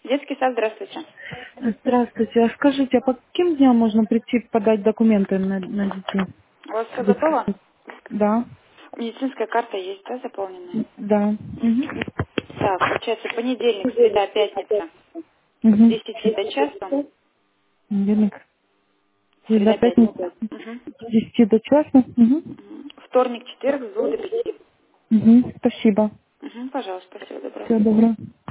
Детский сад, здравствуйте. Здравствуйте. А скажите, а по каким дням можно прийти подать документы на детей? У вас все В детский готово? сад? Да. Медицинская карта есть, да, заполненная? Да. Угу. Так, получается, понедельник, среда, пятница с Угу. 10 до часу. Понедельник. Среда, Среда, пятница. пятница. Угу. С 10 до часа. Угу. Вторник, четверг с 2 до 5. Угу. Спасибо. Пожалуйста, всего доброго. Всего доброго.